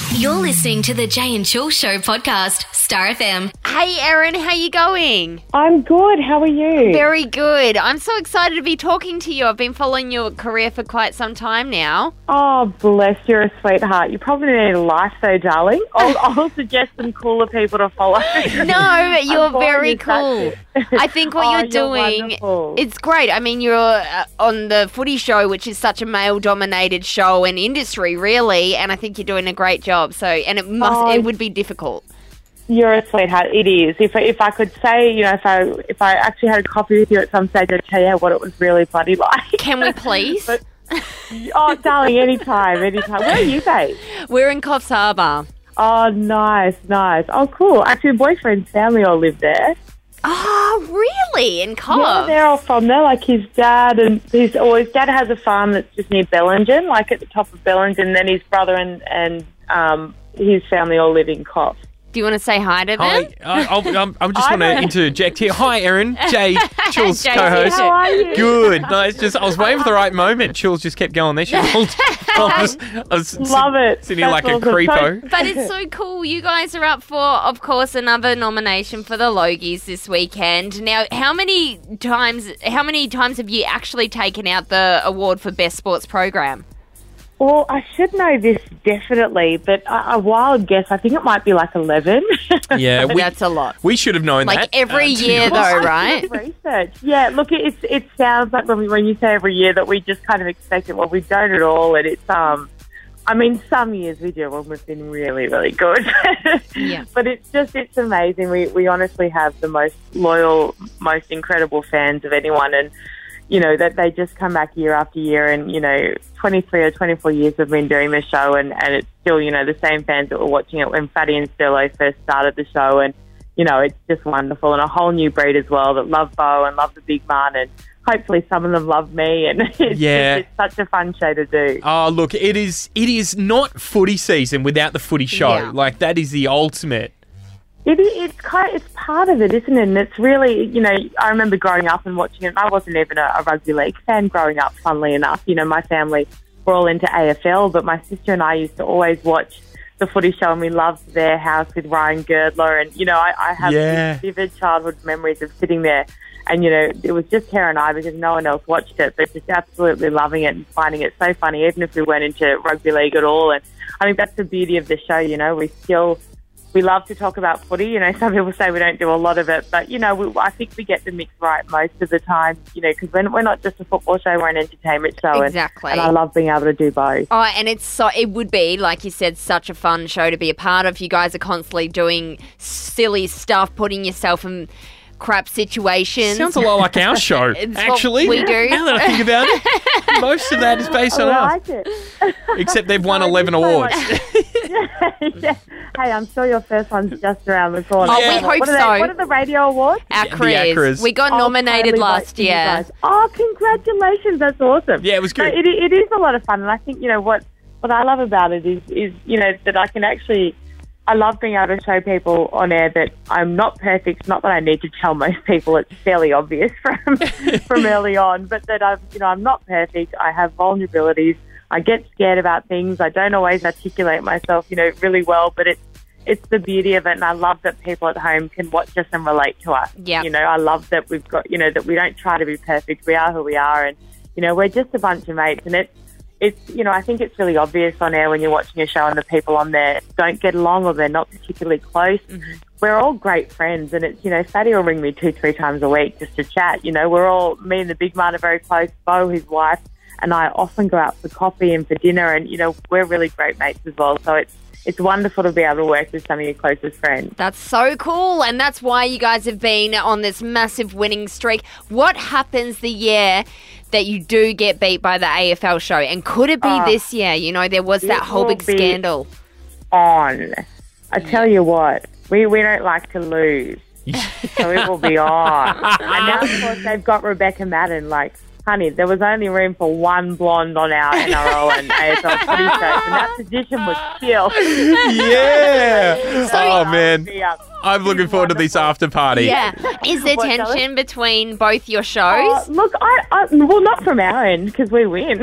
You're listening to the Jay and Chill Show podcast, Star FM. Hey, Erin, how you going? I'm good. How are you? Very good. I'm so excited to be talking to you. I've been following your career for quite some time now. Oh, bless, you're a sweetheart. You probably need a life, though, darling. I'll suggest some cooler people to follow. No, but you're very cool. I think what you're doing, wonderful. It's great. I mean, you're on the Footy Show, which is such a male-dominated show and industry, really, and I think you're doing a great job. So, and it would be difficult. You're a sweetheart. It is. If I could say, you know, if I actually had a coffee with you at some stage, I'd tell you what it was really bloody like. Can we please? Oh, darling, anytime. Where are you based? We're in Coffs Harbour. Oh, nice. Oh, cool. Actually, my boyfriend's family all live there. Oh, really? In Coffs? Yeah, they're all from there. Like his dad his dad has a farm that's just near Bellingen, like at the top of Bellingen. Then his brother and his family all live in Coffs. Do you want to say hi to them? Hi, I just want to interject here. Hi, Erin. Jay, Chill's Jay, co-host. How are you? Good. No, it's just I was waiting for the right moment. Chill's just kept going there. She rolled. I was Love it. sitting here like That's a awesome. creepo. But it's so cool. You guys are up for, of course, another nomination for the Logies this weekend. Now, how many times have you actually taken out the award for Best Sports Program? Well, I should know this definitely, but a wild guess, I think it might be like 11. Yeah, That's a lot. we should have known that. Like every to be year, honest. though, right? Research. Yeah, look, it sounds like when you say every year that we just kind of expect it. Well, we don't at all, and it's I mean, some years we do when we've been really, really good. Yeah. But it's amazing. We honestly have the most loyal, most incredible fans of anyone, and you know, that they just come back year after year, and, you know, 23 or 24 years we've been doing the show, and it's still, you know, the same fans that were watching it when Fatty and Sterlo first started the show, and, you know, it's just wonderful, and a whole new breed as well that love Bo and love the big man, and hopefully some of them love me, and it's such a fun show to do. Oh, look, it is not footy season without the footy show. Yeah. Like, that is the ultimate. It's part of it, isn't it? And it's really, you know, I remember growing up and watching it. I wasn't even a rugby league fan growing up, funnily enough. You know, my family were all into AFL, but my sister and I used to always watch the footy show, and we loved Their House with Ryan Girdler. And, you know, I have these vivid childhood memories of sitting there. And, you know, it was just her and I because no one else watched it, but just absolutely loving it and finding it so funny, even if we weren't into rugby league at all. And I think that's the beauty of the show, you know. We love to talk about footy. You know, some people say we don't do a lot of it, but, you know, I think we get the mix right most of the time, you know, because we're not just a football show, we're an entertainment show. Exactly. And I love being able to do both. Oh, and it would be, like you said, such a fun show to be a part of. You guys are constantly doing silly stuff, putting yourself in crap situations. Sounds a lot like our show, It's actually. what we do. Now that I think about it, most of that is based on I us. like it. Except they've won No, 11 it's so awards. yeah. Hey, I'm sure your first one's just around the corner. Oh, we hope what so. What are the radio awards? Acras. Acras. We got Oh, nominated totally last vote for you year. guys. Oh, congratulations. That's awesome. Yeah, it was good. No, it is a lot of fun. And I think, you know, what I love about it is, you know, that I can actually, I love being able to show people on air that I'm not perfect. Not that I need to tell most people. It's fairly obvious from early on. But that I'm not perfect. I have vulnerabilities. I get scared about things. I don't always articulate myself, you know, really well. But it's the beauty of it, and I love that people at home can watch us and relate to us. Yeah. You know, I love that we've got, you know, that we don't try to be perfect. We are who we are, and you know, we're just a bunch of mates, and it's, you know, I think it's really obvious on air when you're watching a show and the people on there don't get along or they're not particularly close. Mm-hmm. We're all great friends, and it's, you know, Fatty will ring me 2-3 times a week just to chat. You know, me and the big man are very close. Bo, his wife, and I often go out for coffee and for dinner, and, you know, we're really great mates as well. So it's wonderful to be able to work with some of your closest friends. That's so cool, and that's why you guys have been on this massive winning streak. What happens the year that you do get beat by the AFL show? And could it be this year? You know, there was that whole big scandal. I tell you what, we don't like to lose, so it will be on. And now, of course, they've got Rebecca Madden. Like, honey, there was only room for one blonde on our NRL and AFL footy shows, and that position was still. Yeah. Oh, man. Yeah. I'm looking forward to this after party. Yeah. Is there What, tension between both your shows? Look, well, not from our end because we win.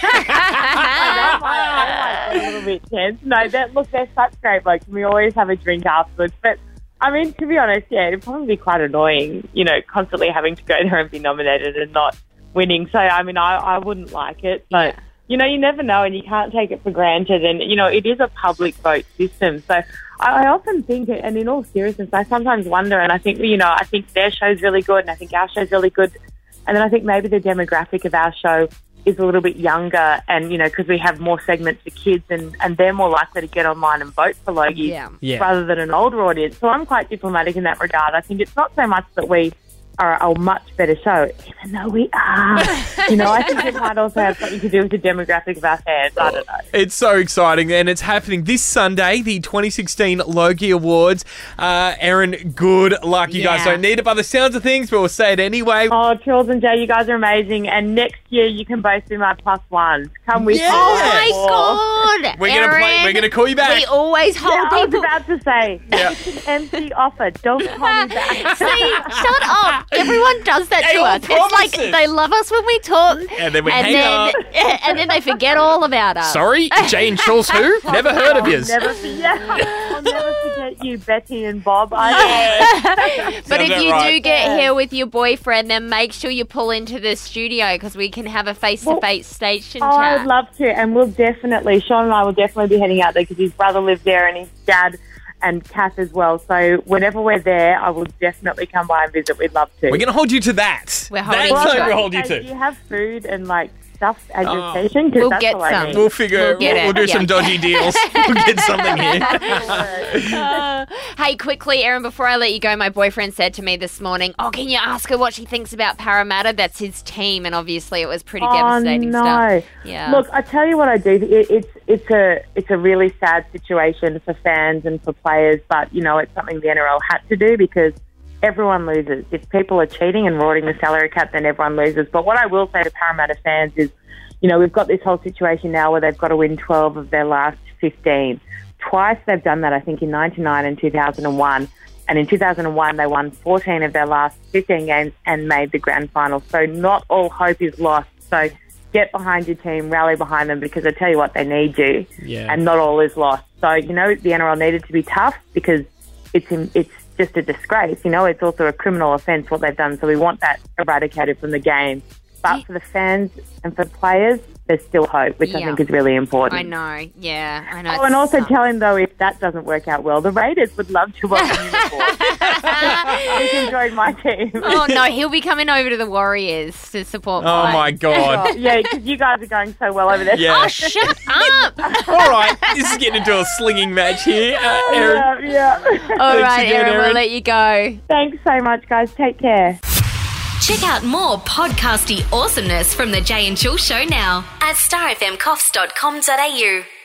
That might be a little bit tense. No, they're such great blokes. We always have a drink afterwards. But, I mean, to be honest, yeah, it'd probably be quite annoying, constantly having to go there and be nominated and not winning. So, I mean, I wouldn't like it. But, you never know and you can't take it for granted. And, it is a public vote system. So, I often think, and in all seriousness, I sometimes wonder, and I think, I think their show's really good and I think our show's really good. And then I think maybe the demographic of our show is a little bit younger and, because we have more segments for kids and they're more likely to get online and vote for Logie rather than an older audience. So I'm quite diplomatic in that regard. I think it's not so much that we are a much better show, even though we are. I think it might also have something to do with the demographic of our fans. I don't know. It's so exciting, and it's happening this Sunday, the 2016 Logie Awards. Erin, good luck. You guys don't need it by the sounds of things, but we'll say it anyway. Oh, Trills and Jay, you guys are amazing. And next year, you can both be my plus ones. Come with me. Oh, my God. We're gonna call you back. We always hold people. I was about to say, it's an empty offer. Don't call me back. See, shut up. Everyone does that to all us. It's like promises. they love us when we talk. And then we hang up. And then they forget all about us. Sorry, Jay and Jules who? Never heard of yous. I'll never forget you, Betty and Bob. But if you do get here with your boyfriend, then make sure you pull into the studio because we can have a face-to-face station chat. I'd love to. And Sean and I will definitely be heading out there because his brother lives there and his dad and Kath as well. So whenever we're there, I will definitely come by and visit. We'd love to. We're going to hold you to that. We're holding That's you to what it. we'll hold you to. Do you have food and stuff at your station? 'Cause We'll that's get all I some. need. We'll figure. We'll do some dodgy deals. We'll get something here. Hey, quickly, Erin, before I let you go, my boyfriend said to me this morning, can you ask her what she thinks about Parramatta? That's his team, and obviously it was pretty devastating stuff. Yeah. Look, I tell you what I do. It's a really sad situation for fans and for players, but, it's something the NRL had to do because everyone loses. If people are cheating and rorting the salary cap, then everyone loses. But what I will say to Parramatta fans is, we've got this whole situation now where they've got to win 12 of their last 15. Twice they've done that, I think, in 1999 and 2001. And in 2001, they won 14 of their last 15 games and made the grand final. So not all hope is lost. So get behind your team, rally behind them, because I tell you what, they need you. Yeah. And not all is lost. So, the NRL needed to be tough because it's just a disgrace. It's also a criminal offence what they've done. So we want that eradicated from the game. But for the fans and for players, there's still hope, which I think is really important. I know. Yeah, I know. Oh, and also tell him, though, if that doesn't work out well, the Raiders would love to welcome you aboard. He's enjoyed my team. Oh, no, he'll be coming over to the Warriors to support Oh, my God. Yeah, because you guys are going so well over there. Yeah. Oh, shut up. All right. This is getting into a slinging match here. Erin. Yeah. All right, again, Erin, we'll Erin. let you go. Thanks so much, guys. Take care. Check out more podcasty awesomeness from the Jay and Jules Show now at starfmcoffs.com.au.